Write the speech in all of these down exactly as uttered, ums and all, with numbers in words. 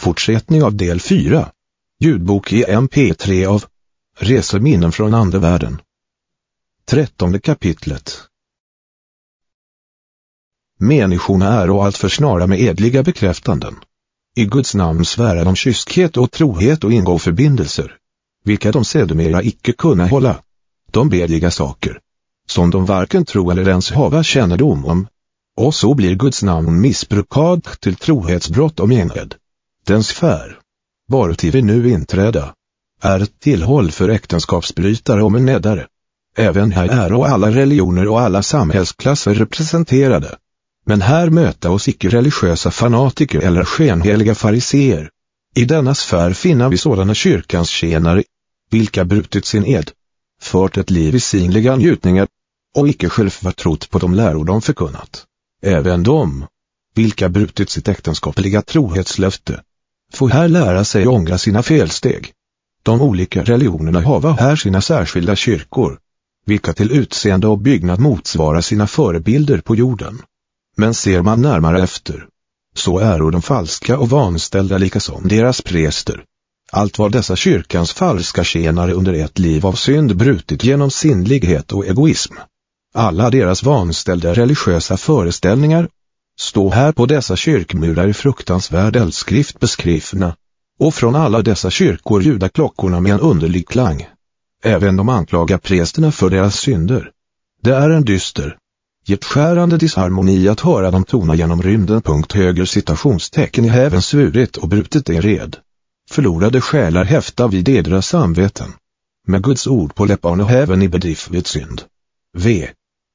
Fortsättning av del fyra. Ljudbok i M P tre av Reseminnen från andevärlden. Trettonde kapitlet. Människorna är och allt för snara med edliga bekräftanden. I Guds namn svära de kyskhet och trohet och ingå förbindelser, vilka de sedermera icke kunna hålla. De bedliga saker, som de varken tro eller ens hava kännedom om. Och så blir Guds namn missbrukad till trohetsbrott och mened. Den sfär, varuti vi nu inträda, är ett tillhåll för äktenskapsbrytare och menedare. Även här är och alla religioner och alla samhällsklasser representerade. Men här möta oss icke-religiösa fanatiker eller skenheliga fariseer. I denna sfär finner vi sådana kyrkans tjänare, vilka brutit sin ed, fört ett liv i synliga njutningar, och icke själva trott på de läror de förkunnat. Även de, vilka brutit sitt äktenskapliga trohetslöfte, får här lära sig ångra sina felsteg. De olika religionerna hava här sina särskilda kyrkor, vilka till utseende och byggnad motsvarar sina förebilder på jorden. Men ser man närmare efter, så är de falska och vanställda lika som deras präster. Allt var dessa kyrkans falska tjänare under ett liv av synd brutit genom sinnlighet och egoism. Alla deras vanställda religiösa föreställningar står här på dessa kyrkmurar i fruktansvärd eldskrift beskrivna, och från alla dessa kyrkor ljuda klockorna med en underlig klang. Även de anklagar prästerna för deras synder. Det är en dyster, getskärande disharmoni att höra dem tona genom rymden. Punkt höger citationstecken i häven svurit och brutit en red. Förlorade själar häfta vid edra samveten. Med Guds ord på läpparna och häven i bedrift vid synd. V.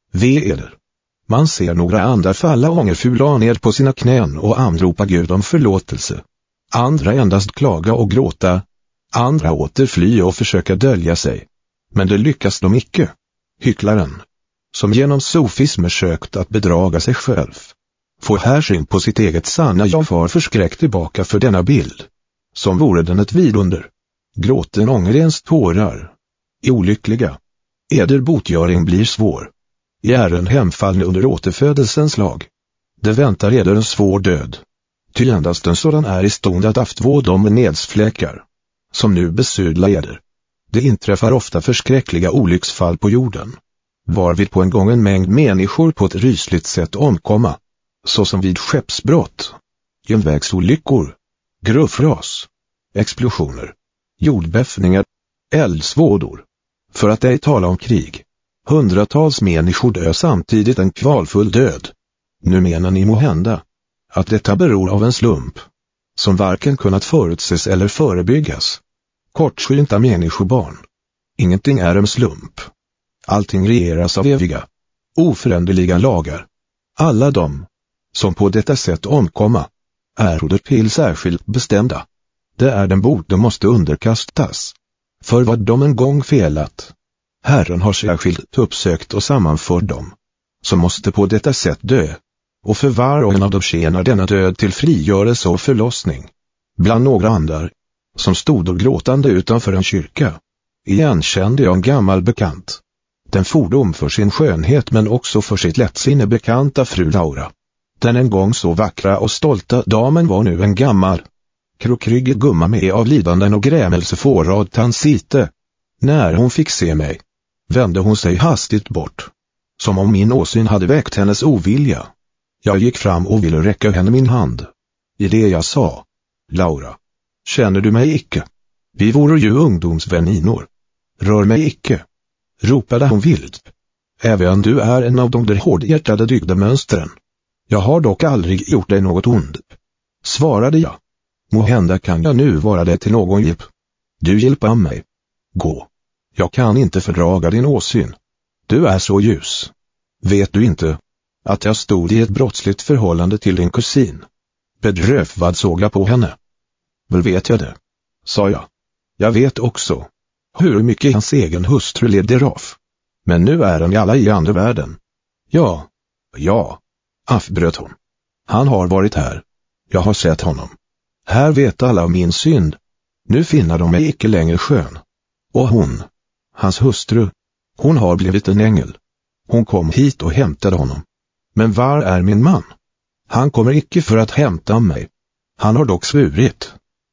V eder. Man ser några andra falla ångerfula ner på sina knän och anropa Gud om förlåtelse. Andra endast klaga och gråta. Andra åter fly och försöka dölja sig. Men det lyckas de icke. Hycklaren, som genom sofismer sökt att bedraga sig själv, får här syn på sitt eget sanna jag far förskräckt tillbaka för denna bild, som vore den ett vidunder. Gråten ångrens tårar. I olyckliga eder botgöring blir svår. I ären hemfallne under återfödelsens lag. Det väntar eder en svår död. Ty endast en sådan är i stånd att aftvå de nedsfläckar, som nu besudla eder. Det inträffar ofta förskräckliga olycksfall på jorden, varvid på en gång en mängd människor på ett rysligt sätt omkomma, såsom vid skeppsbrott, genvägsolyckor, gruffras, explosioner, jordbäffningar, eldsvådor, för att ej tala om krig. Hundratals människor dö samtidigt en kvalfull död. Nu menar ni måhända att detta beror av en slump, som varken kunnat förutses eller förebyggas. Kortsynta människobarn. Ingenting är en slump. Allting regeras av eviga, oföränderliga lagar. Alla de, som på detta sätt omkomma, är till särskilt bestämda. Det är den bot de måste underkastas. För vad de en gång felat, Herren har särskilt uppsökt och sammanfört dem, som måste på detta sätt dö. Och för var och en av dem tjänar denna död till frigörelse och förlossning. Bland några andra, som stod och gråtande utanför en kyrka, igenkände jag en gammal bekant. Den fordom för sin skönhet men också för sitt lättsinne bekanta fru Laura. Den en gång så vackra och stolta damen var nu en gammal, krokryggig gumma med av lidanden och grämelse fårad tansite. När hon fick se mig, vände hon sig hastigt bort, som om min åsyn hade väckt hennes ovilja. Jag gick fram och ville räcka henne min hand. I det jag sa: Laura, känner du mig icke? Vi vore ju ungdomsväninor. Rör mig icke, ropade hon vilt. Även du är en av de där hårdhjärtade dygdemönstren. Jag har dock aldrig gjort dig något ond, svarade jag. Måhända kan jag nu vara det till någon hjälp. Du hjälper mig. Gå. Jag kan inte fördraga din åsyn. Du är så ljus. Vet du inte att jag stod i ett brottsligt förhållande till din kusin? Bedrövad såg jag på henne. Väl vet jag det, sa jag. Jag vet också hur mycket hans egen hustru leder av. Men nu är han i alla i andra världen. Ja, ja, avbröt hon. Han har varit här. Jag har sett honom. Här vet alla om min synd. Nu finner de mig icke längre skön. Och hon, hans hustru, hon har blivit en ängel. Hon kom hit och hämtade honom. Men var är min man? Han kommer icke för att hämta mig. Han har dock svurit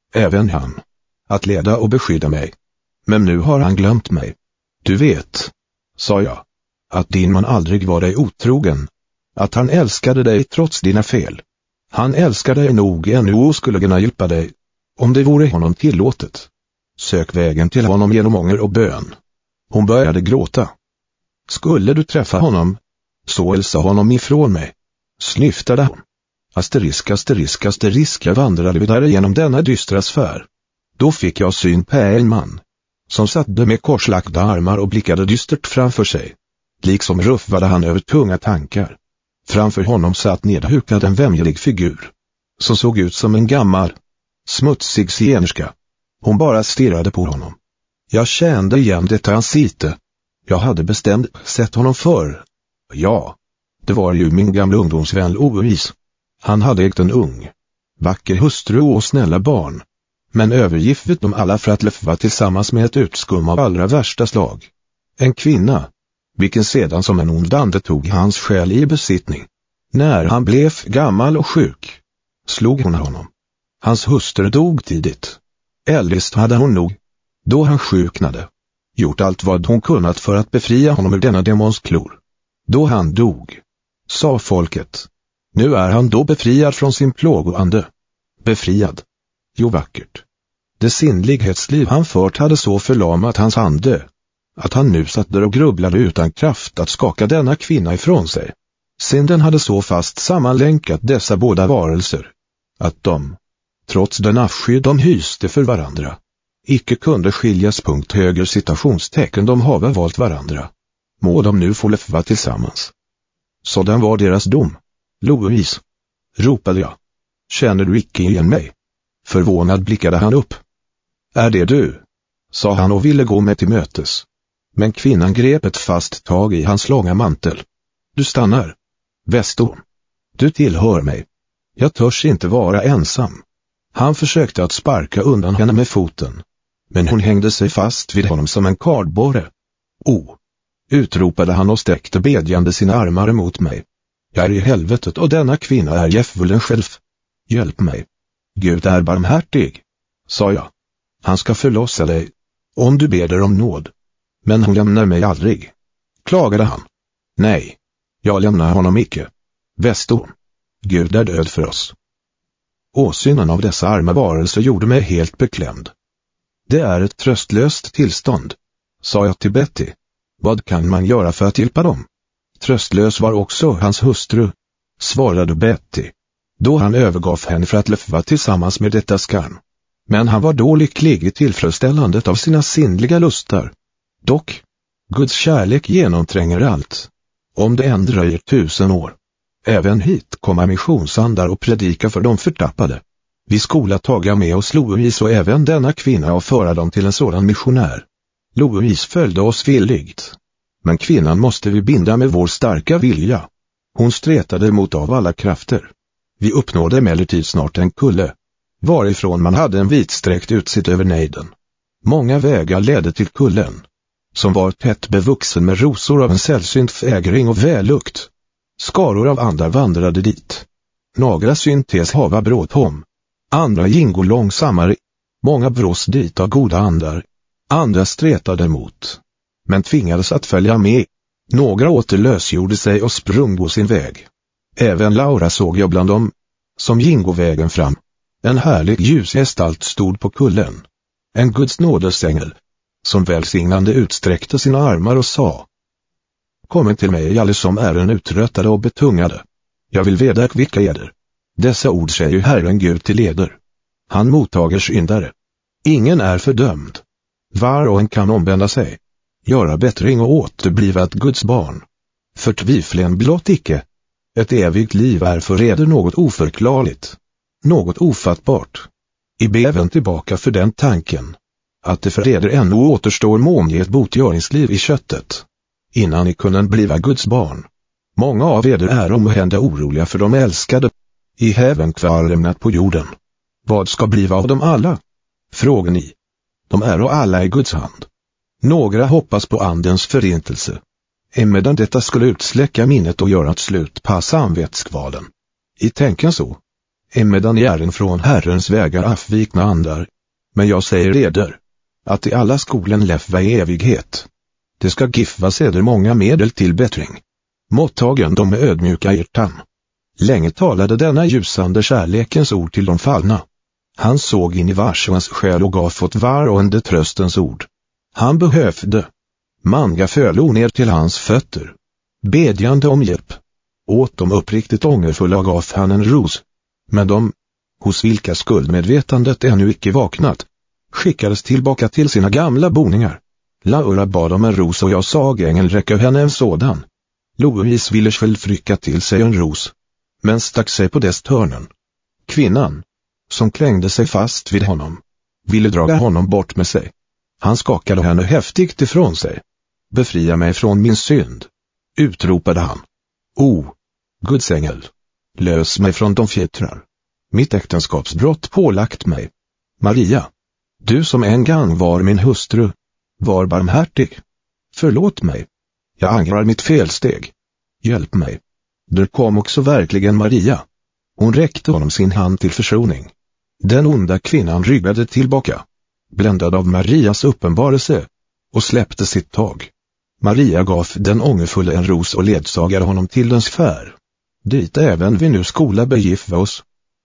även han, att leda och beskydda mig. Men nu har han glömt mig. Du vet, sa jag, att din man aldrig var dig otrogen, att han älskade dig trots dina fel. Han älskade dig nog ännu och skulle kunna hjälpa dig, om det vore honom tillåtet. Sök vägen till honom genom ånger och bön. Hon började gråta. Skulle du träffa honom, så hälsa honom ifrån mig, snyftade hon. Asterisk, asterisk, asterisk, jag vandrade vidare genom denna dystra sfär. Då fick jag syn på en man, som satt med korslagda armar och blickade dystert framför sig. Liksom ruffade han över tunga tankar. Framför honom satt nedhukad en vämjelig figur, som såg ut som en gammal, smutsig zigenerska. Hon bara stirrade på honom. Jag kände igen detta ansikte. Jag hade bestämt sett honom förr. Ja, det var ju min gamla ungdomsvän Louis. Han hade ägt en ung, vacker hustru och snälla barn, men övergivit dem alla för att leva tillsammans med ett utskum av allra värsta slag. En kvinna, vilken sedan som en ond ande tog hans själ i besittning. När han blev gammal och sjuk, slog hon honom. Hans hustru dog tidigt. Eljest hade hon nog, då han sjuknade, gjort allt vad hon kunnat för att befria honom ur denna demons klor. Då han dog, sa folket, nu är han då befriad från sin plågoande. Befriad? Jo, vackert. Det sinnlighetsliv han fört hade så förlamat hans ande, att han nu satt där och grubblade utan kraft att skaka denna kvinna ifrån sig. Synden hade så fast sammanlänkat dessa båda varelser, att de, trots den avsky de hyste för varandra, icke kunde skiljas. Punkt höger citationstecken, de hava valt varandra. Må de nu få leva tillsammans. Så den var deras dom. Louis, ropade jag. Känner du icke igen mig? Förvånad blickade han upp. Är det du? Sa han och ville gå med till mötes. Men kvinnan grep ett fast tag i hans långa mantel. Du stannar. Västor. Du tillhör mig. Jag törs inte vara ensam. Han försökte att sparka undan henne med foten, men hon hängde sig fast vid honom som en kardborre. O, utropade han och sträckte bedjande sina armar emot mig. Jag är i helvetet och denna kvinna är djävulen själv. Hjälp mig. Gud är barmhärtig, sa jag. Han ska förlossa dig, om du ber om nåd. Men hon lämnar mig aldrig, klagade han. Nej, jag lämnar honom icke. Västor. Gud är död för oss. Åsynen av dessa arma varelser gjorde mig helt beklämd. Det är ett tröstlöst tillstånd, sa jag till Betty. Vad kan man göra för att hjälpa dem? Tröstlös var också hans hustru, svarade Betty, då han övergav henne för att leva tillsammans med detta skarn. Men han var då lycklig i tillfredsställandet av sina sinnliga lustar. Dock, Guds kärlek genomtränger allt, om det än dröjer tusen år. Även hit kommer missionsandar och predika för de förtappade. Vi skola taga med oss Louis och även denna kvinna och föra dem till en sådan missionär. Louis följde oss villigt, men kvinnan måste vi binda med vår starka vilja. Hon stretade emot av alla krafter. Vi uppnådde emellertid snart en kulle, varifrån man hade en vitsträckt utsikt över nejden. Många vägar ledde till kullen, som var tätt bevuxen med rosor av en sällsynt fägring och vällukt. Skaror av andra vandrade dit. Några syntes hava bråttom, andra gingo långsammare. Många brås dit av goda andar, andra stretade emot, men tvingades att följa med. Några återlösgjorde sig och sprung på sin väg. Även Laura såg jag bland dem, som gingo vägen fram. En härlig ljusgestalt stod på kullen. En Guds nådesängel, som välsignande utsträckte sina armar och sa: Kom till mig alla som är en uttröttade och betungade. Jag vill veda vilka eder. Dessa ord säger Herren Gud till eder. Han mottager syndare. Ingen är fördömd. Var och en kan omvända sig, göra bättring och återbliva ett Guds barn. Förtviflen blott icke. Ett evigt liv är för eder något oförklarligt, något ofattbart. I beven tillbaka för den tanken, att det för eder ännu återstår många ett botgöringsliv i köttet, innan ni kunde bliva Guds barn. Många av eder är omhända oroliga för de älskade, i häven kvar lämnat på jorden. Vad ska bliva av dem alla? Frågar ni. De är och alla i Guds hand. Några hoppas på andens förintelse, emedan detta skulle utsläcka minnet och göra ett slut på samvetskvalen. I tänken så. emedan jären från Herrens vägar avvikna andar. Men jag säger eder, att i alla skolen lefva i evighet. Det ska gifvas eder många medel till bättring. Mottagen de med ödmjuka hjärtan. Länge talade denna ljusande kärlekens ord till de fallna. Han såg in i vars och hans själ och gav fått var och en det tröstens ord. Han behövde. Manga fölo ner till hans fötter, bedjande om hjälp. Åt de uppriktigt ångerfulla gav han en ros. Men de, hos vilka skuldmedvetandet ännu icke vaknat, skickades tillbaka till sina gamla boningar. Laura bad om en ros och jag såg ängeln räcka henne en sådan. Louise ville själv frycka till sig en ros, men stack sig på dess törnen. Kvinnan, som klängde sig fast vid honom, ville dra honom bort med sig. Han skakade henne häftigt ifrån sig. Befria mig från min synd, utropade han. O, Guds ängel, lös mig från de fjättrar mitt äktenskapsbrott pålagt mig. Maria, du som en gång var min hustru, var barmhärtig. Förlåt mig. Jag angrar mitt felsteg. Hjälp mig. Där kom också verkligen Maria. Hon räckte honom sin hand till försoning. Den onda kvinnan ryggade tillbaka, bländad av Marias uppenbarelse, och släppte sitt tag. Maria gav den ångerfulla en ros och ledsagade honom till den sfär, dit även vi nu skola begifva oss.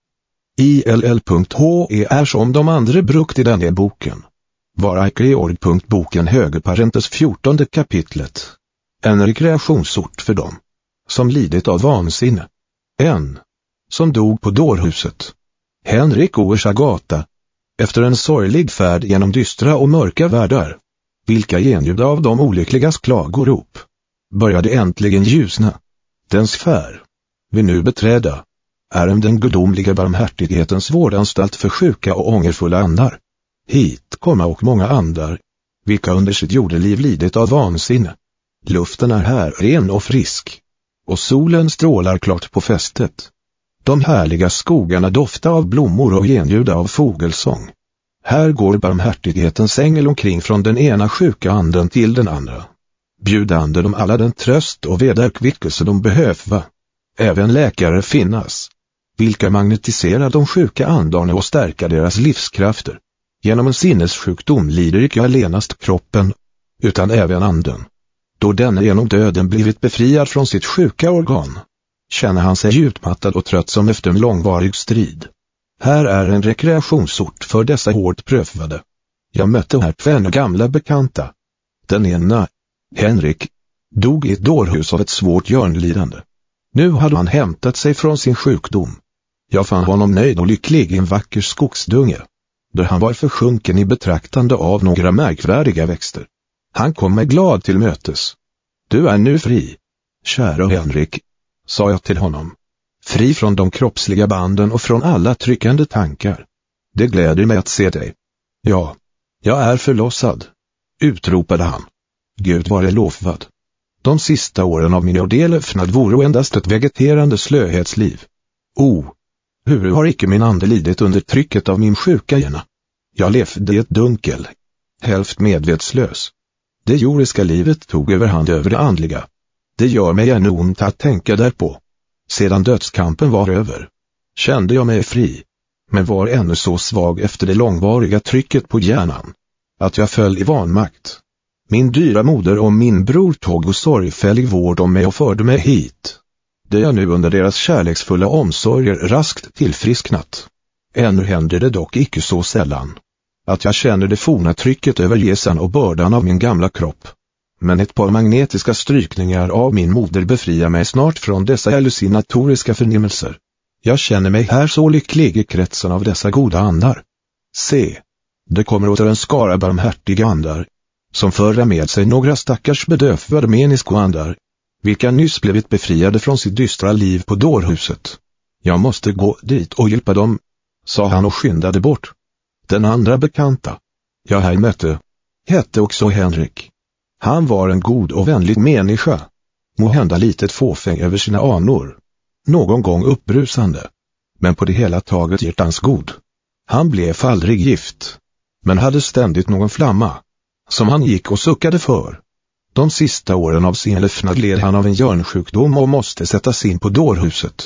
I L L punkt H E är som de andra brukt i den här boken. Var Georg. Boken högerparentes fjortonde kapitlet. En rekreationsort för dem som lidit av vansinne. En som dog på dårhuset. Henrik Owers Agata. Efter en sorglig färd genom dystra och mörka världar, vilka genljud av de olyckligas klagorop, började äntligen ljusna. Den sfär vi nu beträda är en den gudomliga barmhärtighetens vårdanstalt för sjuka och ångerfulla andar. Hit komma och många andar, vilka under sitt jordeliv lidit av vansinne. Luften är här ren och frisk, och solen strålar klart på fästet. De härliga skogarna doftar av blommor och genljuda av fågelsång. Här går barmhärtighetens ängel omkring från den ena sjuka anden till den andra, bjudande dem alla den tröst och vederkvickelse de behöva. Även läkare finnas, vilka magnetiserar de sjuka andarna och stärker deras livskrafter. Genom en sinnessjukdom lider icke allenast kroppen, utan även anden. Då denne genom döden blivit befriad från sitt sjuka organ, känner han sig utmattad och trött som efter en långvarig strid. Här är en rekreationsort för dessa hårt prövade. Jag mötte här två gamla bekanta. Den ena, Henrik, dog i ett dårhus av ett svårt hjärnlidande. Nu hade han hämtat sig från sin sjukdom. Jag fann honom nöjd och lycklig i en vacker skogsdunge, där han var försjunken i betraktande av några märkvärdiga växter. Han kom mig glad till mötes. Du är nu fri, kära Henrik, sa jag till honom. Fri från de kroppsliga banden och från alla tryckande tankar. Det gläder mig att se dig. Ja, jag är förlossad, utropade han. Gud vare lovad. De sista åren av min jordelöfnad vore endast ett vegeterande slöhetsliv. O, hur har icke min ande lidit under trycket av min sjuka hjärna? Jag levde i ett dunkel, hälft medvetslös. Det jordiska livet tog överhand över det andliga. Det gör mig ännu ont att tänka därpå. Sedan dödskampen var över, kände jag mig fri, men var ännu så svag efter det långvariga trycket på hjärnan, att jag föll i vanmakt. Min dyra moder och min bror tog och sorgfällig vård om mig och förde mig hit. Det är nu under deras kärleksfulla omsorger raskt tillfrisknat. Ännu händer det dock icke så sällan att jag känner det forna trycket över gesan och bördan av min gamla kropp. Men ett par magnetiska strykningar av min moder befriar mig snart från dessa hallucinatoriska förnimmelser. Jag känner mig här så lycklig i kretsen av dessa goda andar. Se, det kommer åter en skara barmhärtiga andar, som förra med sig några stackars bedövade meniskoandar, vilka nyss blivit befriade från sitt dystra liv på dårhuset. Jag måste gå dit och hjälpa dem, sa han och skyndade bort. Den andra bekanta jag här mötte hette också Henrik. Han var en god och vänlig människa, måhända litet fåfäng över sina anor, någon gång uppbrusande, men på det hela taget hjärtans god. Han blev aldrig gift, men hade ständigt någon flamma, som han gick och suckade för. De sista åren av sin lefnad led han av en hjärnsjukdom och måste sättas in på dårhuset.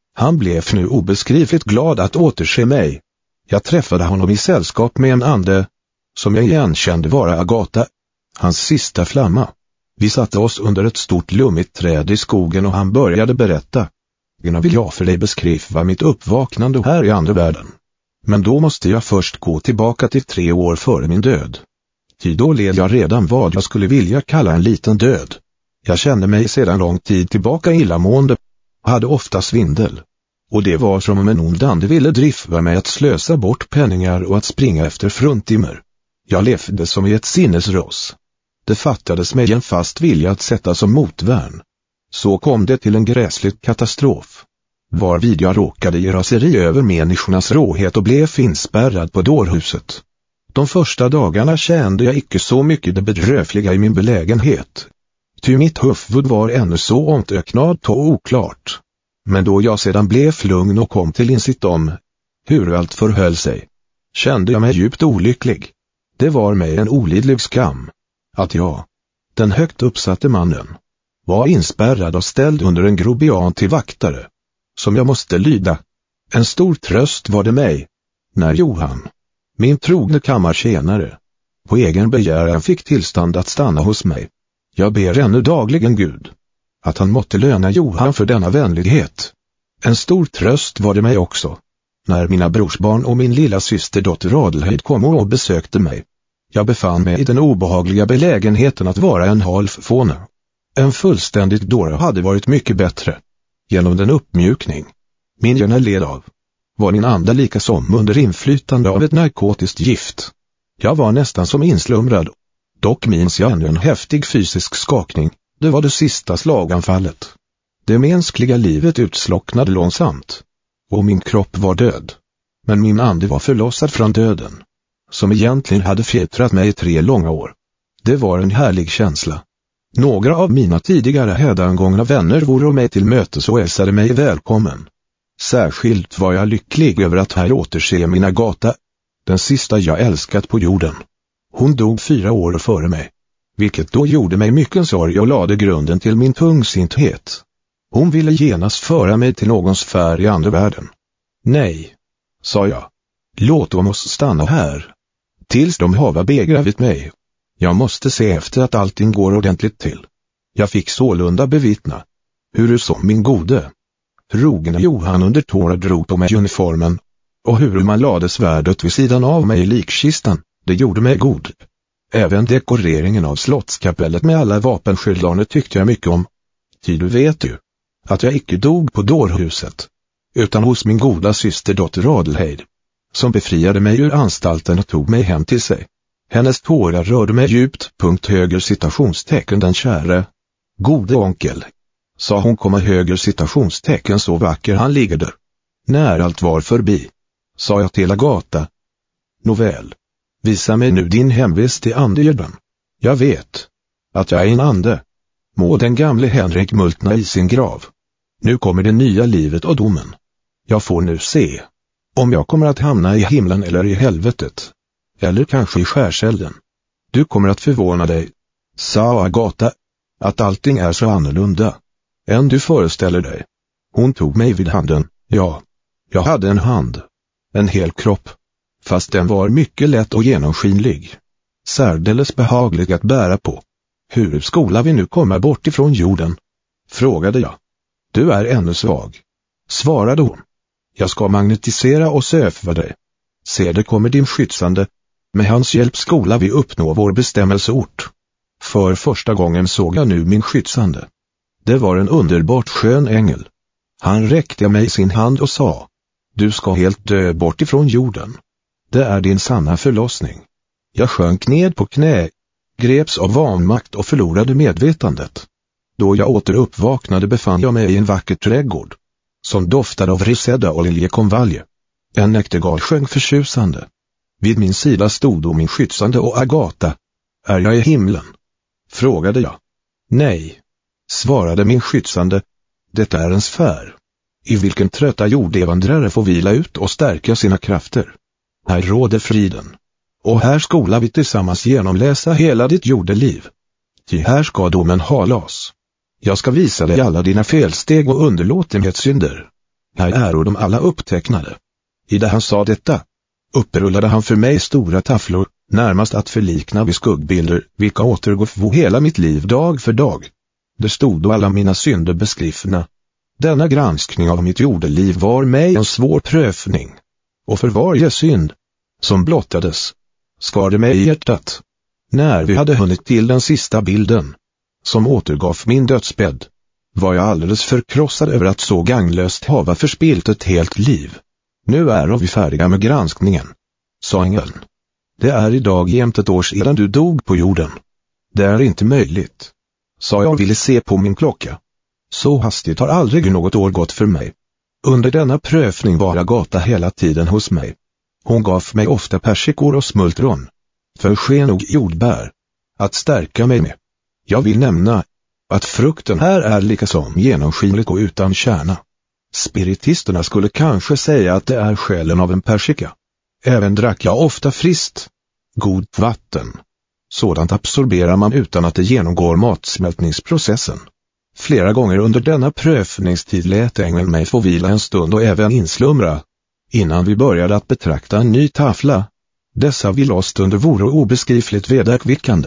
Han blev nu obeskrivligt glad att återse mig. Jag träffade honom i sällskap med en ande, som jag igen kände vara Agatha, hans sista flamma. Vi satte oss under ett stort lummigt träd i skogen och han började berätta. Gärna vill jag för dig beskriva mitt uppvaknande här i andevärlden. Men då måste jag först gå tillbaka till tre år före min död. Ty då led jag redan vad jag skulle vilja kalla en liten död. Jag kände mig sedan lång tid tillbaka illamående, hade ofta svindel. Och det var som om en ond ande ville driva mig att slösa bort penningar och att springa efter fruntimmer. Jag levde som i ett sinnesross. Det fattades mig en fast vilja att sätta som motvärn. Så kom det till en gräslig katastrof. Varvid jag råkade i raseri över människornas råhet och blev inspärrad på dårhuset. De första dagarna kände jag icke så mycket det bedrövliga i min belägenhet. Ty mitt huvud var ännu så omtöcknat och oklart. Men då jag sedan blev lugn och kom till insikt om hur allt förhöll sig, kände jag mig djupt olycklig. Det var mig en olidlig skam att jag, den högt uppsatte mannen, var inspärrad och ställd under en grobian till vaktare, som jag måste lyda. En stor tröst var det mig, när Johan, min trogne kammartjänare, på egen begäran fick tillstånd att stanna hos mig. Jag ber ännu dagligen Gud, att han måtte löna Johan för denna vänlighet. En stor tröst var det mig också, när mina brorsbarn och min lilla syster dotter Adelheid kom och besökte mig. Jag befann mig i den obehagliga belägenheten att vara en halvfåne. En fullständigt dåre hade varit mycket bättre. Genom den uppmjukning min hjärna led av, var min ande lika som under inflytande av ett narkotiskt gift. Jag var nästan som inslumrad. Dock minns jag ännu en häftig fysisk skakning. Det var det sista slaganfallet. Det mänskliga livet utslocknade långsamt, och min kropp var död. Men min ande var förlossad från döden, som egentligen hade fjättrat mig i tre långa år. Det var en härlig känsla. Några av mina tidigare hädangångna vänner vore mig till mötes och hälsade mig välkommen. Särskilt var jag lycklig över att här återse min Agatha, den sista jag älskat på jorden. Hon dog fyra år före mig, vilket då gjorde mig mycket sorg och lade grunden till min tungsinthet. Hon ville genast föra mig till någon sfär i andra världen. Nej, sa jag. Låt dem oss stanna här, tills de hava begravit mig. Jag måste se efter att allting går ordentligt till. Jag fick sålunda bevittna hur som min gode trogne Johan under tårar drog på mig uniformen, och hur man lade svärdet vid sidan av mig i likkistan. Det gjorde mig god. Även dekoreringen av slottskapellet med alla vapenskyldarna tyckte jag mycket om. Ty du vet ju att jag icke dog på dårhuset, utan hos min goda syster dotter Adelheid, som befriade mig ur anstalten och tog mig hem till sig. Hennes tårar rörde mig djupt. Punkt höger citationstecken den käre gode onkel, sa hon, komma höger citationstecken så vacker han ligger där. När allt var förbi, sa jag till Agatha. Nåväl, visa mig nu din hemvist i andevärlden. Jag vet att jag är en ande. Må den gamle Henrik multna i sin grav. Nu kommer det nya livet och domen. Jag får nu se om jag kommer att hamna i himlen eller i helvetet, eller kanske i skärselden. Du kommer att förvåna dig, sa Agatha, att allting är så annorlunda än du föreställer dig. Hon tog mig vid handen. Ja, jag hade en hand, en hel kropp, fast den var mycket lätt och genomskinlig, särdeles behaglig att bära på. Hur skola vi nu komma bort ifrån jorden? Frågade jag. Du är ännu svag, svarade hon. Jag ska magnetisera och söva dig. Se, det kommer din skyddande. Med hans hjälp skola vi uppnå vår bestämmelseort. För första gången såg jag nu min skyddande. Det var en underbart skön ängel. Han räckte mig sin hand och sa: du ska helt dö bort ifrån jorden. Det är din sanna förlossning. Jag sjönk ned på knä, greps av vanmakt och förlorade medvetandet. Då jag åter uppvaknade befann jag mig i en vacker trädgård, som doftade av risedda och liljekonvalje. En näktergal sjöng förtjusande. Vid min sida stod då min skyddande och Agatha. Är jag i himlen? Frågade jag. Nej, svarade min skyddande. Det är en sfär, i vilken trötta jordevandrare får vila ut och stärka sina krafter. Här råder friden, och här skola vi tillsammans genomläsa hela ditt jordeliv. Ty här ska domen halas. Jag ska visa dig alla dina felsteg och underlåtenhetssynder. här äro de alla upptecknade. I det han sa detta, upprullade han för mig stora tavlor, närmast att förlikna vid skuggbilder, vilka återgår för hela mitt liv dag för dag. Det stod då alla mina synder beskrivna. Denna granskning av mitt jordeliv var mig en svår prövning. Och för varje synd som blottades skar det mig i hjärtat. När vi hade hunnit till den sista bilden, som återgav min dödsbädd, var jag alldeles förkrossad över att så gagnlöst hava förspilt ett helt liv. Nu är vi färdiga med granskningen, sa ängeln. Det är idag jämt ett år sedan du dog på jorden. Det är inte möjligt, sa jag och ville se på min klocka. Så hastigt har aldrig något år gått för mig. Under denna prövning var Agata hela tiden hos mig. Hon gav mig ofta persikor och smultron, för sken och jordbär, att stärka mig med. Jag vill nämna att frukten här är lika som genomskinligt och utan kärna. Spiritisterna skulle kanske säga att det är själen av en persika. Även drack jag ofta friskt, god vatten. Sådant absorberar man utan att det genomgår matsmältningsprocessen. Flera gånger under denna prövningstid lät ängeln mig få vila en stund och även inslumra, innan vi började att betrakta en ny tavla. Dessa vilostunder vore obeskrivligt vederkvickande.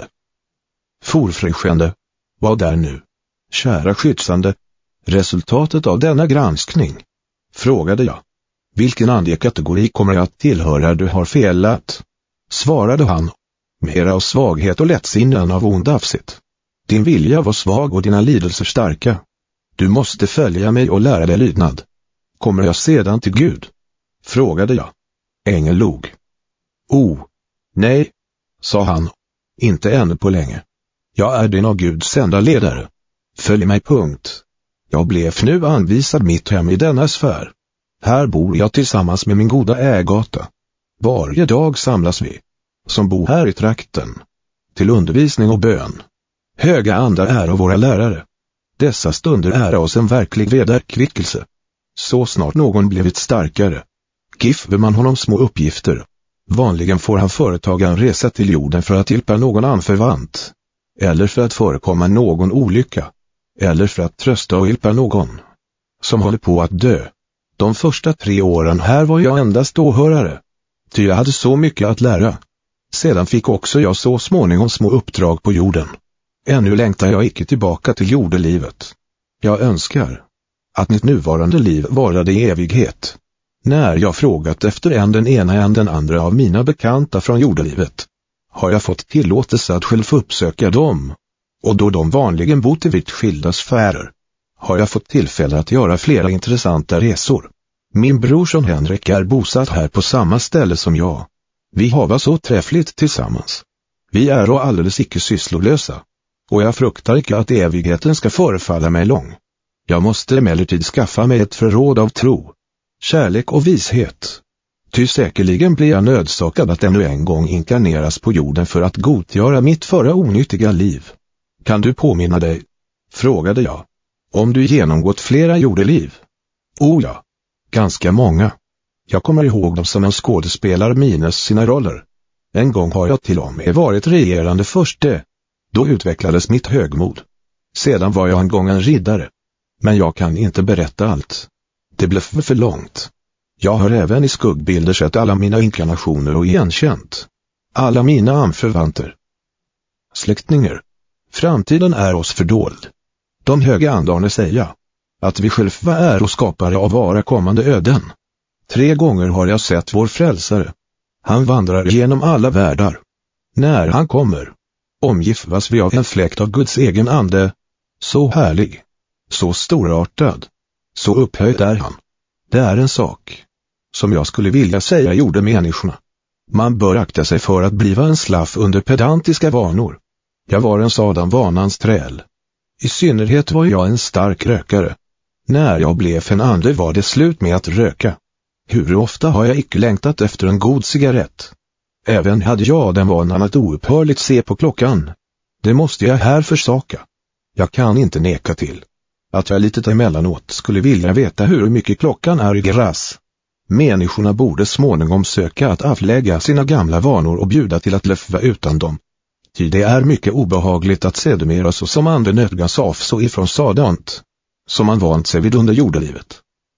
Forfriskande, vad är nu, kära skyddsande, resultatet av denna granskning? Frågade jag. Vilken andekategori kommer jag att tillhöra du har felat? Svarade han. Mera av svaghet och lättsinne än av ond avsikt. Din vilja var svag och dina lidelser starka. Du måste följa mig och lära dig lydnad. Kommer jag sedan till Gud? Frågade jag. Ängeln log. Oh, nej, sa han. Inte ännu på länge. Jag är din av Gud sända ledare. Följ mig punkt. Jag blev nu anvisad mitt hem i denna sfär. Här bor jag tillsammans med min goda Agata. Varje dag samlas vi, som bor här i trakten, till undervisning och bön. Höga andar är av våra lärare. Dessa stunder är oss en verklig vederkvickelse. Så snart någon blivit starkare, giver man honom små uppgifter. Vanligen får han företaga en resa till jorden för att hjälpa någon anförvant, eller för att förekomma någon olycka, eller för att trösta och hjälpa någon som håller på att dö. De första tre åren här var jag endast åhörare, ty jag hade så mycket att lära. Sedan fick också jag så småningom små uppdrag på jorden. Ännu längtar jag icke tillbaka till jordelivet. Jag önskar att mitt nuvarande liv varade i evighet. När jag frågat efter en den ena än den andra av mina bekanta från jordelivet, har jag fått tillåtelse att själv uppsöka dem. Och då de vanligen bott i vitt skilda sfärer, har jag fått tillfälle att göra flera intressanta resor. Min brorson Henrik är bosatt här på samma ställe som jag. Vi har så träffligt tillsammans. Vi är och alldeles icke sysslolösa. Och jag fruktar icke att evigheten ska förefalla mig lång. Jag måste emellertid skaffa mig ett förråd av tro, kärlek och vishet. Ty säkerligen blir jag nödsakad att ännu en gång inkarneras på jorden för att godgöra mitt förra onyttiga liv. Kan du påminna dig, frågade jag, om du genomgått flera jordeliv? Oh ja, ganska många. Jag kommer ihåg dem som en skådespelare minnes sina roller. En gång har jag till och med varit regerande förste. Då utvecklades mitt högmod. Sedan var jag en gång en riddare. Men jag kan inte berätta allt. Det blev för, för långt. Jag har även i skuggbilder sett alla mina inkarnationer och igenkänt alla mina anförvanter. Släktingar. Framtiden är oss fördold. De höga andarna säga att vi själva är och skapare av våra kommande öden. Tre gånger har jag sett vår frälsare. Han vandrar genom alla världar. När han kommer, omgivas vi av en fläkt av Guds egen ande. Så härlig, så storartad, så upphöjd är han. Det är en sak som jag skulle vilja säga gjorde människorna. Man bör akta sig för att bliva en slaff under pedantiska vanor. Jag var en sådan vanans träl. I synnerhet var jag en stark rökare. När jag blev en ande var det slut med att röka. Hur ofta har jag icke längtat efter en god cigarett. Även hade jag den vanan att oupphörligt se på klockan. Det måste jag här försaka. Jag kan inte neka till att jag lite emellanåt skulle vilja veta hur mycket klockan är i gräs. Människorna borde småningom söka att avlägga sina gamla vanor och bjuda till att leva utan dem. Ty det är mycket obehagligt att sedermera så som ande nödgas avstå ifrån sådant som man vant sig vid under jordelivet.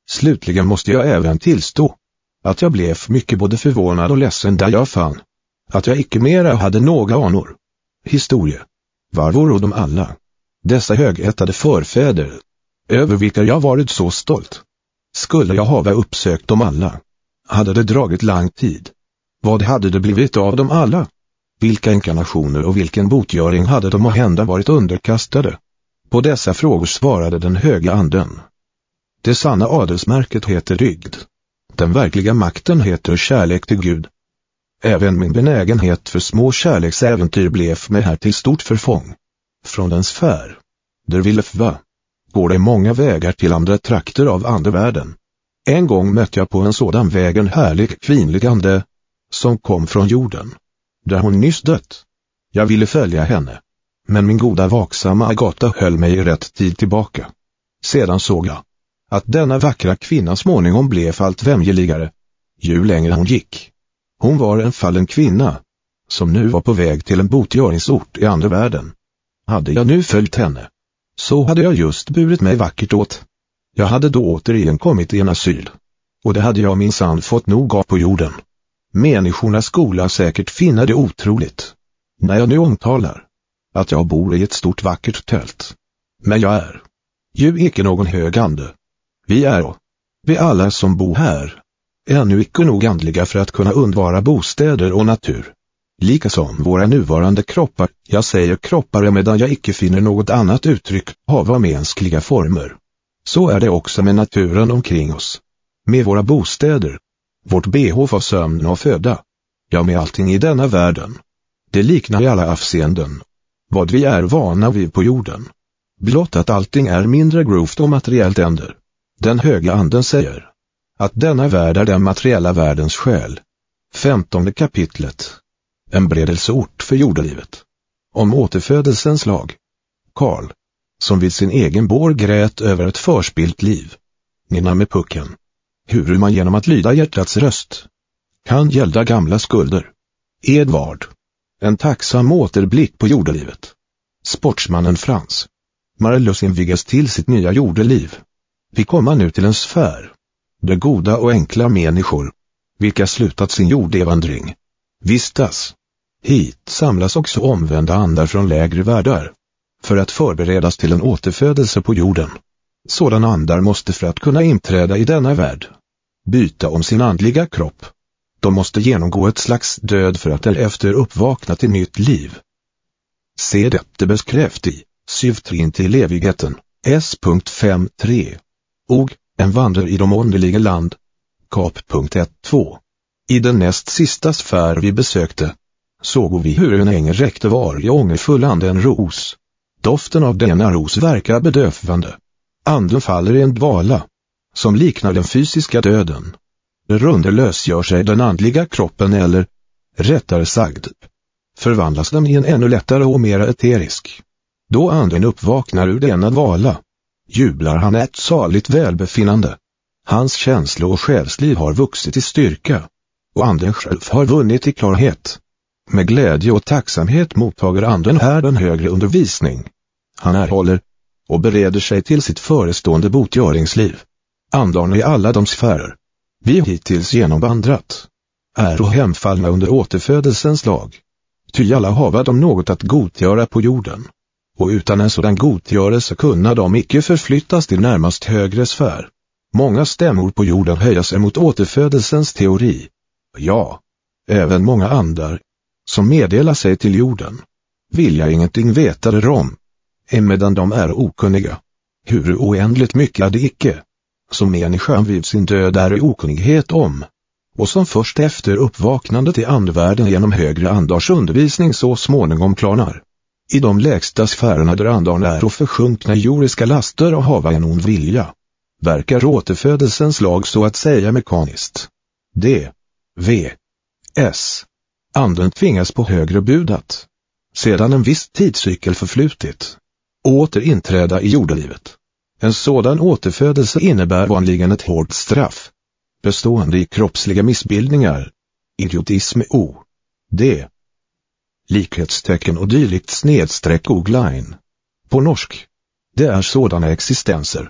Slutligen måste jag även tillstå att jag blev mycket både förvånad och ledsen där jag fann att jag icke mera hade några anor. Historie. Var vore de alla? Dessa högättade förfäder, över vilka jag varit så stolt. Skulle jag hava uppsökt dem alla? Hade det dragit lång tid? Vad hade det blivit av dem alla? Vilka inkarnationer och vilken botgöring hade de måhända varit underkastade? På dessa frågor svarade den höga anden. Det sanna adelsmärket heter dygd. Den verkliga makten heter kärlek till Gud. Även min benägenhet för små kärleksäventyr blev mig här till stort förfång. Från den sfär, där vi leva, går det många vägar till andra trakter av andevärlden. En gång mötte jag på en sådan väg en härlig kvinnlig ande, som kom från jorden, där hon nyss dött. Jag ville följa henne, men min goda vaksamma Agata höll mig i rätt tid tillbaka. Sedan såg jag att denna vackra kvinna småningom blev allt vämjeligare, ju längre hon gick. Hon var en fallen kvinna, som nu var på väg till en botgöringsort i andra världen. Hade jag nu följt henne, så hade jag just burit mig vackert åt. Jag hade då återigen kommit i en asyl, och det hade jag minsann fått nog av på jorden. Människorna skola säkert finna det otroligt, när jag nu omtalar att jag bor i ett stort vackert tält. Men jag är ju icke någon hög ande. Vi är, och vi alla som bor här, ännu icke nog andliga för att kunna undvara bostäder och natur. Lika som våra nuvarande kroppar, jag säger kroppar medan jag icke finner något annat uttryck, hava mänskliga former. Så är det också med naturen omkring oss. Med våra bostäder, vårt behov av sömn och föda, ja med allting i denna världen. Det liknar i alla avseenden vad vi är vana vid på jorden. Blott att allting är mindre grovt och materiellt änder. Den höga anden säger att denna värld är den materiella världens själ. Femtonde kapitlet. En bredelsort för jordelivet. Om återfödelsens lag. Karl, som vid sin egen bår grät över ett förspilt liv. Nynnar med pucken. Hur man genom att lyda hjärtats röst kan gälda gamla skulder. Edvard. En tacksam återblick på jordelivet. Sportsmannen Frans. Marellus invigas till sitt nya jordeliv. Vi kommer nu till en sfär, där goda och enkla människor, vilka slutat sin jordevandring, vistas. Hit samlas också omvända andar från lägre världar, för att förberedas till en återfödelse på jorden. Sådana andar måste för att kunna inträda i denna värld byta om sin andliga kropp. De måste genomgå ett slags död för att därefter uppvakna till nytt liv. Se detta beskräft i Syftrin till evigheten, S fem tre. Og, en vandrar i de underliga land. Kap ett två. I den näst sista sfär vi besökte, såg vi hur en ängel räckte varje ångerfull ande en ros. Doften av denna ros verkar bedövande. Anden faller i en dvala, som liknar den fysiska döden. Runder lösgör sig den andliga kroppen eller, rättare sagt, förvandlas den i en ännu lättare och mera eterisk. Då anden uppvaknar ur denna dvala, jublar han ett saligt välbefinnande. Hans känslo- och själsliv har vuxit i styrka, och anden själv har vunnit i klarhet. Med glädje och tacksamhet mottager anden här den högre undervisning han erhåller, och bereder sig till sitt förestående botgöringsliv. Andarna i alla de sfärer vi hittills genomvandrat är och hemfallna under återfödelsens lag. Ty alla hava de något att godgöra på jorden, och utan en sådan godgörelse kunna de icke förflyttas till närmast högre sfär. Många stämmor på jorden höjas emot återfödelsens teori. Ja, även många andar, som meddelar sig till jorden, vill jag ingenting veta därom, emedan de är okunniga. Hur oändligt mycket är det icke, som människan vid sin död är i okunnighet om, och som först efter uppvaknandet i andevärlden genom högre andars undervisning så småningom klarnar. I de lägsta sfärerna där andarna är och försjunkna jordiska laster och hava en ond vilja, verkar återfödelsens lag så att säga mekaniskt. D. V. S. Anden tvingas på högre budat, sedan en viss tidscykel förflutit, åter inträda i jordelivet. En sådan återfödelse innebär vanligen ett hårt straff, bestående i kroppsliga missbildningar, idiotism o. D. Likhetstecken och dylikt snedstreck ogline. På norsk. Det är sådana existenser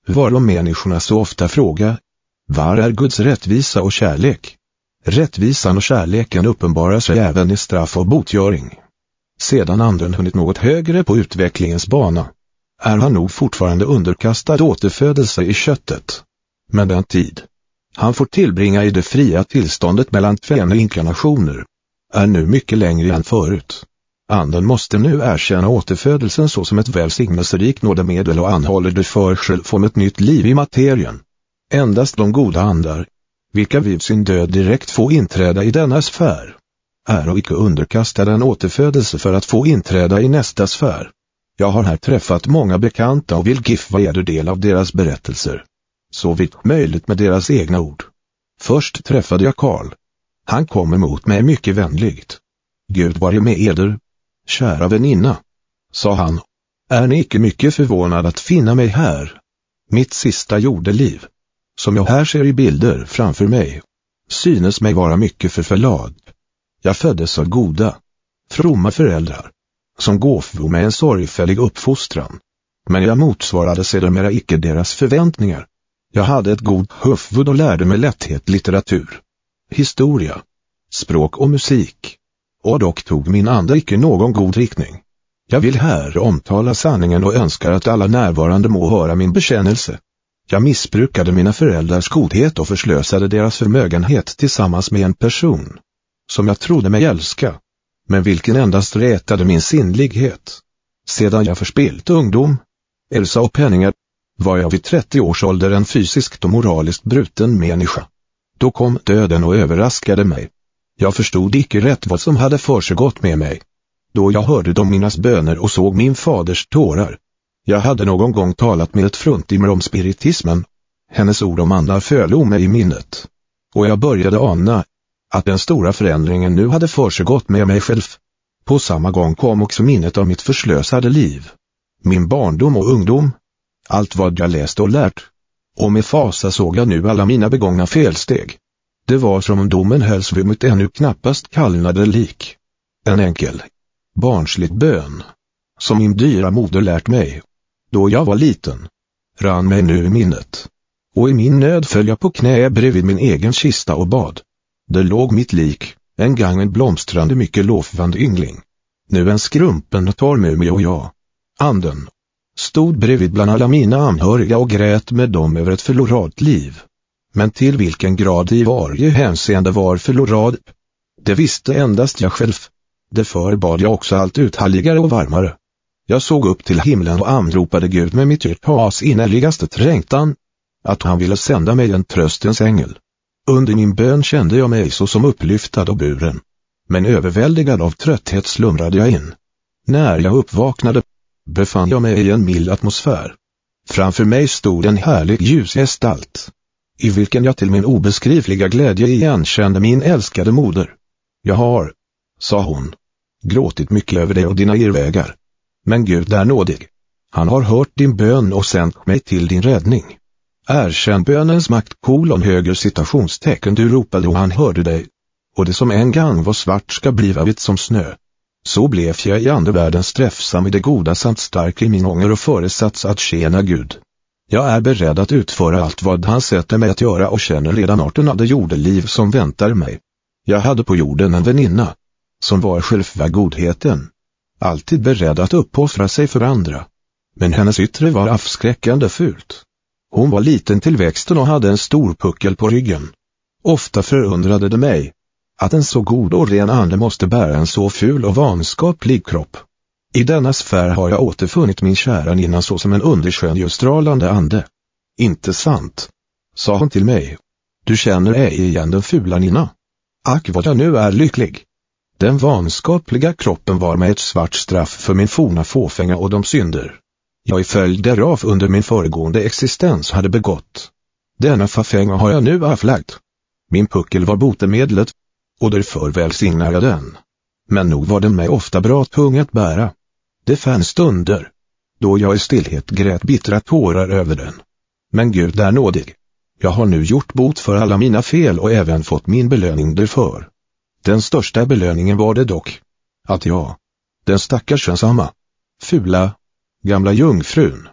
Varom människorna så ofta fråga: var är Guds rättvisa och kärlek? Rättvisan och kärleken uppenbarar sig även i straff och botgöring. Sedan anden hunnit något högre på utvecklingens bana, är han nog fortfarande underkastad återfödelse i köttet. Men den tid han får tillbringa i det fria tillståndet mellan två inkarnationer är nu mycket längre än förut. Anden måste nu erkänna återfödelsen såsom ett välsignelserikt nådemedel och anhåller det för själv om ett nytt liv i materien. Endast de goda andar, vilka vid sin död direkt får inträda i denna sfär, är och icke underkastade en återfödelse för att få inträda i nästa sfär. Jag har här träffat många bekanta och vill gifva eder del av deras berättelser, så vitt möjligt med deras egna ord. Först träffade jag Karl. Han kom emot mig mycket vänligt. Gud vare med eder, kära väninna, sa han. Är ni icke mycket förvånad att finna mig här? Mitt sista jordeliv, som jag här ser i bilder framför mig, synes mig vara mycket förförlad. Jag föddes av goda, fromma föräldrar, som gåvo med en sorgfällig uppfostran. Men jag motsvarade sedermera icke deras förväntningar. Jag hade ett god huvud och lärde mig lätthet litteratur, historia, språk och musik. Och dock tog min ande icke någon god riktning. Jag vill här omtala sanningen och önskar att alla närvarande må höra min bekännelse. Jag missbrukade mina föräldrars godhet och förslösade deras förmögenhet tillsammans med en person som jag trodde mig älska, men vilken endast rätade min sinnlighet. Sedan jag förspilt ungdom, hälsa och penningar, var jag vid trettio års ålder en fysiskt och moraliskt bruten människa. Då kom döden och överraskade mig. Jag förstod icke rätt vad som hade försegått med mig. Då jag hörde de minas böner och såg min faders tårar. Jag hade någon gång talat med ett fruntimmer om spiritismen. Hennes ord om andar föll mig i minnet. Och jag började ana att den stora förändringen nu hade försegått med mig själv. På samma gång kom också minnet av mitt förslösade liv. Min barndom och ungdom. Allt vad jag läst och lärt. Och med fasa såg jag nu alla mina begångna felsteg. Det var som om domen hölls vid mitt ännu knappast kallnade lik. En enkel, barnslig bön, som min dyra moder lärt mig, då jag var liten, rann mig nu i minnet. Och i min nöd föll jag på knä bredvid min egen kista och bad. Det låg mitt lik, en gång en blomstrande mycket lovande yngling. Nu en skrumpen torrmumie och jag, anden, stod bredvid bland alla mina anhöriga och grät med dem över ett förlorat liv. Men till vilken grad i varje hänseende var förlorad, det visste endast jag själv. Därför bad jag också allt uthärligare och varmare. Jag såg upp till himlen och anropade Gud med mitt hjärtas innerligaste trängtan, att han ville sända mig en tröstens ängel. Under min bön kände jag mig så som upplyftad och buren, men överväldigad av trötthet slumrade jag in. När jag uppvaknade, befann jag mig i en mild atmosfär. Framför mig stod en härlig ljusgestalt, i vilken jag till min obeskrivliga glädje igenkände min älskade moder. Jag har, sa hon, gråtit mycket över dig och dina irrvägar. Men Gud är nådig. Han har hört din bön och sänt mig till din räddning. Erkänn bönens makt, kolon höger citationstecken, du ropade och han hörde dig. Och det som en gång var svart ska bliva vitt som snö. Så blev jag i andevärlden sträffsam i det goda samt stark i min ånger och föresats att tjäna Gud. Jag är beredd att utföra allt vad han sätter mig att göra och känner redan arten av det jordeliv som väntar mig. Jag hade på jorden en väninna, som var själva godheten, alltid beredd att uppoffra sig för andra. Men hennes yttre var avskräckande fult. Hon var liten till växten och hade en stor puckel på ryggen. Ofta förundrade det mig att en så god och ren ande måste bära en så ful och vanskaplig kropp. I denna sfär har jag återfunnit min kära Nina så som en underskönjustrålande ande. Inte sant, sa hon till mig. Du känner ej igen den fula Nina. Ack vad jag nu är lycklig. Den vanskapliga kroppen var mig ett svart straff för min forna fåfänga och de synder jag i följd därav under min föregående existens hade begått. Denna fåfänga har jag nu avlagt. Min puckel var botemedlet, och därför välsignar jag den. Men nog var den mig ofta bra tung att bära. Det fanns stunder då jag i stillhet grät bittra tårar över den. Men Gud är nådig. Jag har nu gjort bot för alla mina fel och även fått min belöning därför. Den största belöningen var det dock att jag, den stackars ensamma, fula, gamla jungfrun,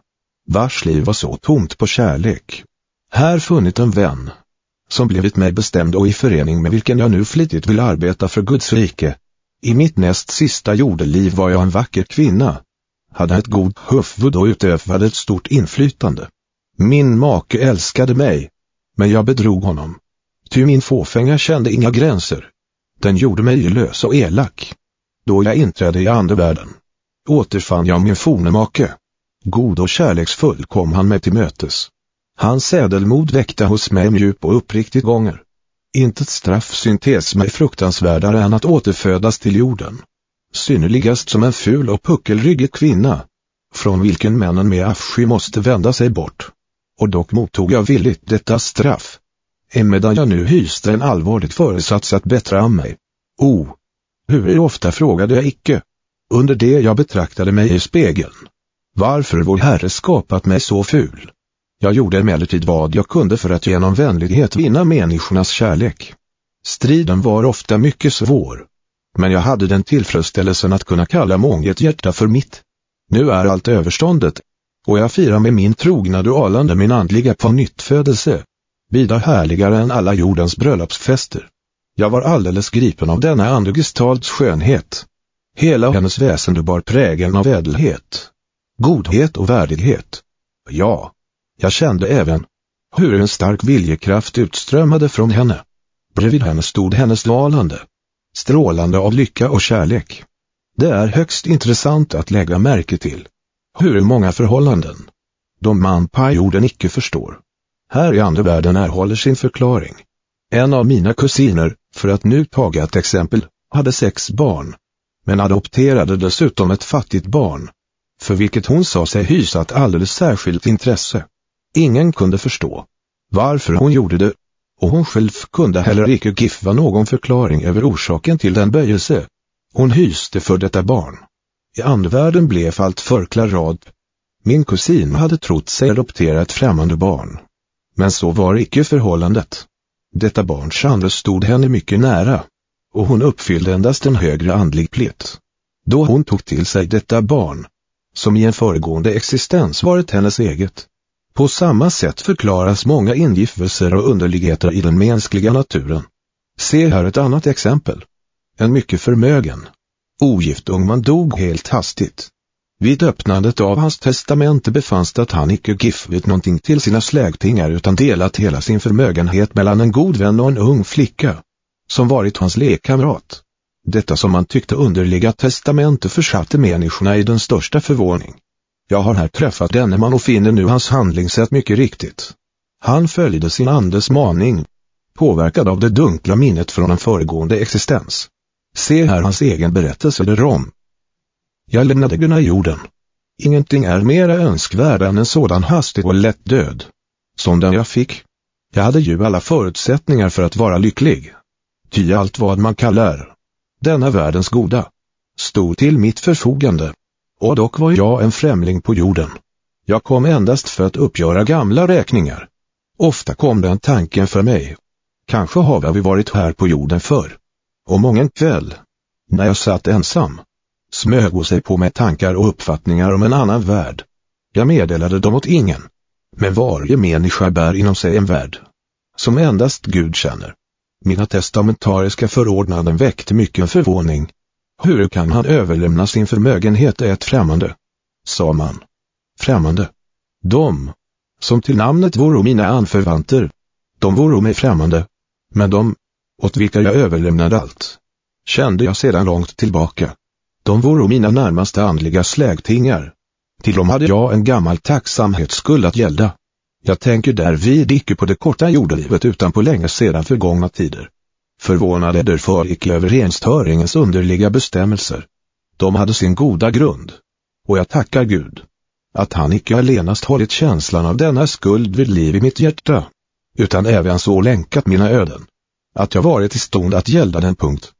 vars liv var så tomt på kärlek. Här funnit en vän, som blivit mig bestämd och i förening med vilken jag nu flitigt vill arbeta för Guds rike. I mitt näst sista jordeliv var jag en vacker kvinna, hade ett god huvud och utövade ett stort inflytande. Min make älskade mig, men jag bedrog honom. Ty min fåfänga kände inga gränser. Den gjorde mig lös och elak. Då jag inträdde i andevärlden, återfann jag min forne make. God och kärleksfull kom han mig till mötes. Hans ädelmod väckte hos mig djup och uppriktigt gånger. Intet straff syntes mig fruktansvärdare än att återfödas till jorden. Synnerligast som en ful och puckelryggig kvinna, från vilken männen med avsky måste vända sig bort. Och dock mottog jag villigt detta straff, emedan jag nu hyste en allvarlig föresats att bättra mig. O, hur ofta frågade jag icke, under det jag betraktade mig i spegeln, varför vår Herre skapat mig så ful. Jag gjorde emellertid vad jag kunde för att genom vänlighet vinna människornas kärlek. Striden var ofta mycket svår, men jag hade den tillfredsställelsen att kunna kalla månget hjärta för mitt. Nu är allt överståndet, och jag firar med min trogna dualande min andliga pånyttfödelse, vida härligare än alla jordens bröllopsfester. Jag var alldeles gripen av denna andegestalts skönhet. Hela hennes väsende bar prägeln av ädelhet, godhet och värdighet. Ja, jag kände även hur en stark viljekraft utströmmade från henne. Bredvid henne stod hennes dalande, strålande av lycka och kärlek. Det är högst intressant att lägga märke till hur många förhållanden de man på jorden icke förstår, här i andevärlden erhåller sin förklaring. En av mina kusiner, för att nu taga ett exempel, hade sex barn, men adopterade dessutom ett fattigt barn, för vilket hon sa sig hysa ett alldeles särskilt intresse. Ingen kunde förstå varför hon gjorde det, och hon själv kunde heller icke giva någon förklaring över orsaken till den böjelse hon hyste för detta barn. I andevärlden blev allt förklarad. Min kusin hade trott sig adoptera ett främmande barn, men så var icke förhållandet. Detta barns ande stod henne mycket nära, och hon uppfyllde endast en högre andlig plikt då hon tog till sig detta barn, som i en föregående existens varit hennes eget. På samma sätt förklaras många ingivelser och underligheter i den mänskliga naturen. Se här ett annat exempel. En mycket förmögen, ogift ung man dog helt hastigt. Vid öppnandet av hans testamente befanns det att han icke givit någonting till sina släktingar utan delat hela sin förmögenhet mellan en god vän och en ung flicka, som varit hans lekkamrat. Detta som man tyckte underliga testamente försatte människorna i den största förvåning. Jag har här träffat denne man och finner nu hans handlingssätt mycket riktigt. Han följde sin andes maning, påverkad av det dunkla minnet från en föregående existens. Se här hans egen berättelse därom. Jag lämnade gunna jorden. Ingenting är mera önskvärd än en sådan hastig och lätt död som den jag fick. Jag hade ju alla förutsättningar för att vara lycklig. Ty allt vad man kallar denna världens goda stod till mitt förfogande. Och dock var jag en främling på jorden. Jag kom endast för att uppgöra gamla räkningar. Ofta kom den tanken för mig. Kanske har vi varit här på jorden förr. Och mången kväll, när jag satt ensam, smög sig på mig tankar och uppfattningar om en annan värld. Jag meddelade dem åt ingen. Men varje människa bär inom sig en värld, som endast Gud känner. Mina testamentariska förordnanden väckte mycket förvåning. Hur kan han överlämna sin förmögenhet till ett främmande? Sa man. Främmande. De, som till namnet voro mina anförvanter, de voro mig främmande. Men de, åt vilka jag överlämnade allt, kände jag sedan långt tillbaka. De voro mina närmaste andliga släktingar. Till dem hade jag en gammal tacksamhetsskuld att gälda. Jag tänker därvid icke på det korta jordelivet utan på länge sedan förgångna tider. Förvånade därför icke över renstöringens underliga bestämmelser. De hade sin goda grund. Och jag tackar Gud, att han icke allenast hållit känslan av denna skuld vid liv i mitt hjärta, utan även så länkat mina öden, att jag varit i stånd att gälda den punkt